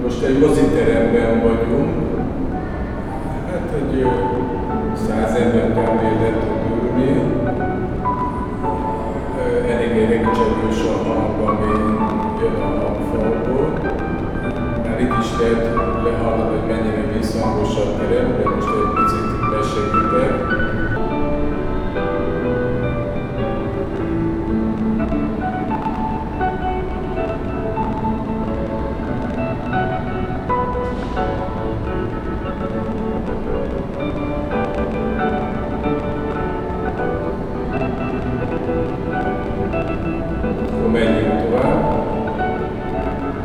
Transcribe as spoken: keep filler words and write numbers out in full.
Most egy moziteremben vagyunk, hát egy száz ember kb. Le tud ülni. Elég érdekes a hang, ami jön a hangfalból. Már itt is lehet lehallani, hogy mennyire visszhangos a terem, de most egy